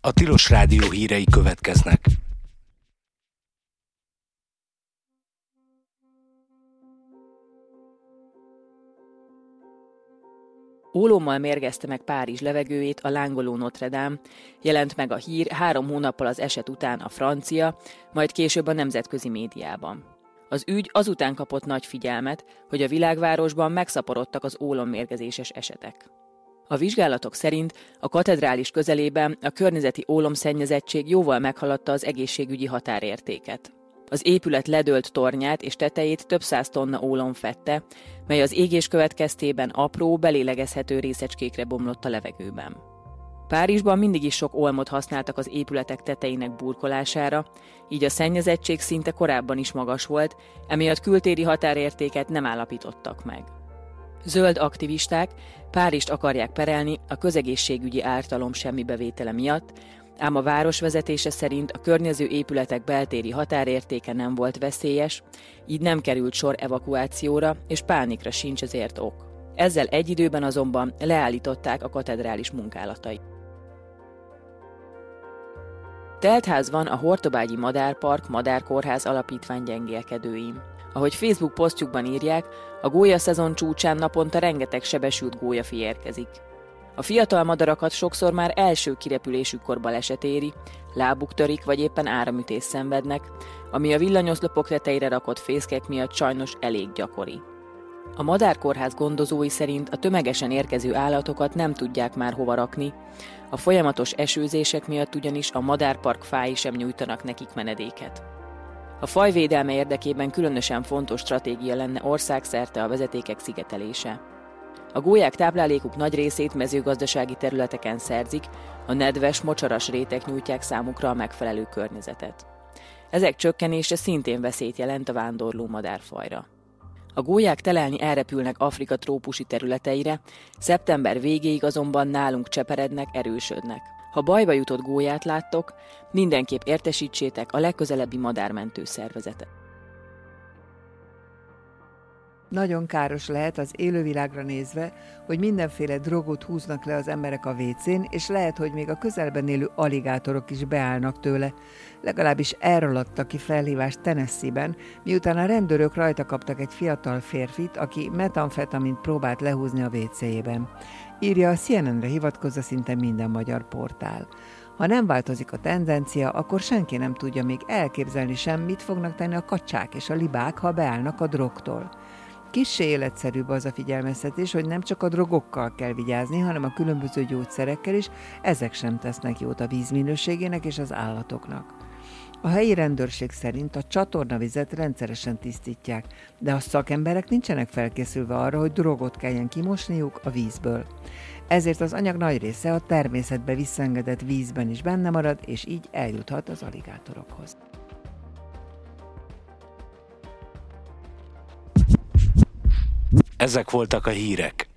A Tilos Rádió hírei következnek. Ólommal mérgezte meg Párizs levegőjét a lángoló Notre Dame, jelent meg a hír 3 hónappal az eset után a francia, majd később a nemzetközi médiában. Az ügy azután kapott nagy figyelmet, hogy a világvárosban megszaporodtak az ólommérgezéses esetek. A vizsgálatok szerint a katedrális közelében a környezeti ólomszennyezettség jóval meghaladta az egészségügyi határértéket. Az épület ledőlt tornyát és tetejét több száz tonna ólom fedte, mely az égés következtében apró, belélegezhető részecskékre bomlott a levegőben. Párizsban mindig is sok olmot használtak az épületek tetejének burkolására, így a szennyezettség szinte korábban is magas volt, emiatt kültéri határértéket nem állapítottak meg. Zöld aktivisták Párizst akarják perelni a közegészségügyi ártalom semmibevétele miatt, ám a város vezetése szerint a környező épületek beltéri határértéke nem volt veszélyes, így nem került sor evakuációra, és pánikra sincs ezért ok. Ezzel egy időben azonban leállították a katedrális munkálatait. Teltház van a Hortobágyi Madárpark Madárkórház alapítvány gyengélkedőin. Ahogy Facebook posztjukban írják, a gólyaszezon csúcsán naponta rengeteg sebesült gólyafi érkezik. A fiatal madarakat sokszor már első kirepülésükkor baleset éri, lábuk törik vagy éppen áramütést szenvednek, ami a villanyoszlopok tetejére rakott fészkek miatt sajnos elég gyakori. A madárkórház gondozói szerint a tömegesen érkező állatokat nem tudják már hova rakni, a folyamatos esőzések miatt ugyanis a madárpark fái sem nyújtanak nekik menedéket. A faj védelme érdekében különösen fontos stratégia lenne országszerte a vezetékek szigetelése. A gólyák táplálékuk nagy részét mezőgazdasági területeken szerzik, a nedves, mocsaras rétek nyújtják számukra a megfelelő környezetet. Ezek csökkenése szintén veszélyt jelent a vándorló madárfajra. A gólyák telelni elrepülnek Afrika trópusi területeire, szeptember végéig azonban nálunk cseperednek, erősödnek. Ha bajba jutott gólyát láttok, mindenképp értesítsétek a legközelebbi madármentő szervezetet. Nagyon káros lehet az élővilágra nézve, hogy mindenféle drogot húznak le az emberek a WC-n, és lehet, hogy még a közelben élő aligátorok is beállnak tőle. Legalábbis erről adtak ki felhívást Tennessee-ben, miután a rendőrök rajta kaptak egy fiatal férfit, aki metamfetamint próbált lehúzni a WC-jében. Írja a CNN-re hivatkozva szinte minden magyar portál. Ha nem változik a tendencia, akkor senki nem tudja még elképzelni sem, mit fognak tenni a kacsák és a libák, ha beállnak a drogtól. Kissé életszerűbb az a figyelmeztetés, hogy nem csak a drogokkal kell vigyázni, hanem a különböző gyógyszerekkel is, ezek sem tesznek jót a víz minőségének és az állatoknak. A helyi rendőrség szerint a csatornavizet rendszeresen tisztítják, de a szakemberek nincsenek felkészülve arra, hogy drogot kelljen kimosniuk a vízből. Ezért az anyag nagy része a természetbe visszaengedett vízben is benne marad, és így eljuthat az aligátorokhoz. Ezek voltak a hírek.